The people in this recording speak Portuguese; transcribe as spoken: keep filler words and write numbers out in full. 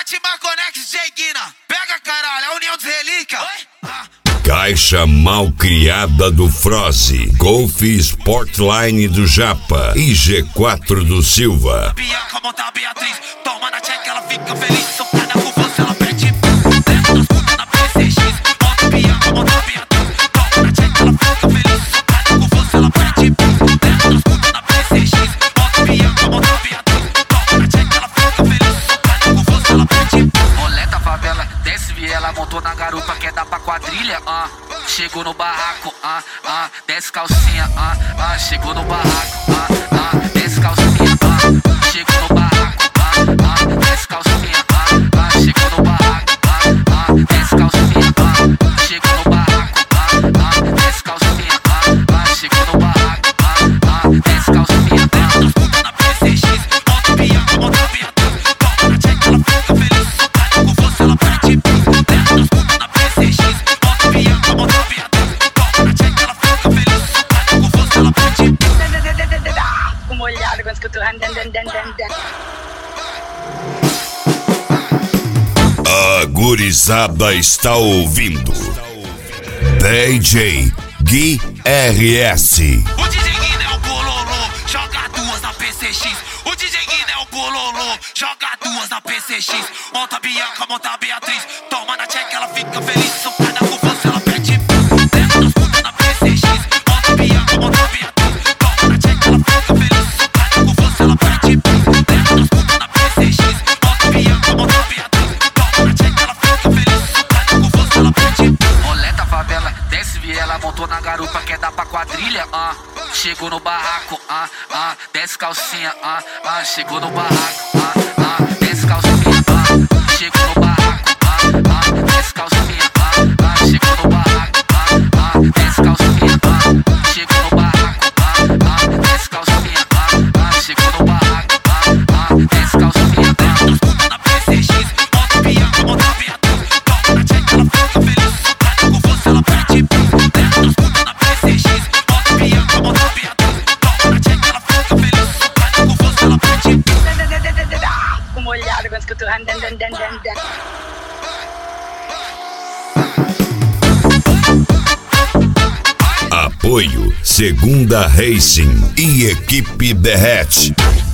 Pet Marconex Jeguina. Pega, caralho, a união dos relíquias. Ah. Caixa mal criada do Froze, Golf Sportline do Japa e G quatro do Silva. Bianca monta a Beatriz, toma na check, ela fica feliz. Socada com você, ela pede. Leva das putas na P C X. Monta a Bianca, monta a Beatriz, toma na check, ela fica feliz. Socada com você, ela pede. Leva das putas na P C X. Monta a Bianca, monta a Beatriz, toma na check, ela fica feliz. Socada com você, ela pede. Rolê da favela, desce viela, montou na garupa, quer dar pra quadrilha, ah. Chegou no barraco, ah, ah, desce calcinha, ah, ah, chegou no barraco, ah, ah, desce calcinha, ah, chegou no barraco, ah, ah, desce calcinha, ah, ah, chegou no barraco, ah, ah, desce calcinha, ah, chegou no barraco, ah, ah, desce calcinha, ah, ah, chegou no barraco, ah, ah, desce calcinha, ah. Na P C X, monta Bianca, monta Beatriz, toma na check, ela fica feliz. Socada com você, ela pede. Leva das putas na P C X, monta Bianca, monta Beatriz, toma na check, ela fica feliz. Socada com você, ela pede. Com molhado quando escuto dan dan dan dan dan. A gurizada está ouvindo D J Gui R S. O D J Guina é o bololô, joga duas na P C X. O D J Guina é o bololô, joga duas na P C X. Monta Bianca, monta Beatriz, toma na check, ela fica feliz. Socada com você, ela pede. Leva das putas na P C X. Monta Bianca, monta Beatriz, toma na check, ela fica feliz. Socada com você, ela pede. Leva das putas na P C X. Monta Bianca, monta Beatriz, toma na check, ela fica feliz. Socada com você, ela pede. Rolê da favela, desce viela, montou na garupa, quer dar pra quadrilha, ah. Chegou no barraco, ah, ah, desce calcinha, ah, ah, chegou no barraco, ah, ah, desce calcinha, ah, chegou no barraco, ah, ah, desce calcinha, ah, ah, chegou no barraco, ah, ah, desce calcinha, ah, chegou no barraco, ah, ah, desce calcinha, ah, ah, chegou no barraco, ah, ah, desce calcinha, ah. Na P C X, monta Bianca, monta Beatriz, toma na check, ela fica feliz. Socada com você, ela pede. Leva das putas na P C X, monta Bianca, monta Beatriz, toma na check, ela fica feliz. Socada com você, ela pede. Com molhado quando escuto dan dan dan dan dan. Apoio Segunda Racing e Equipe Derrete.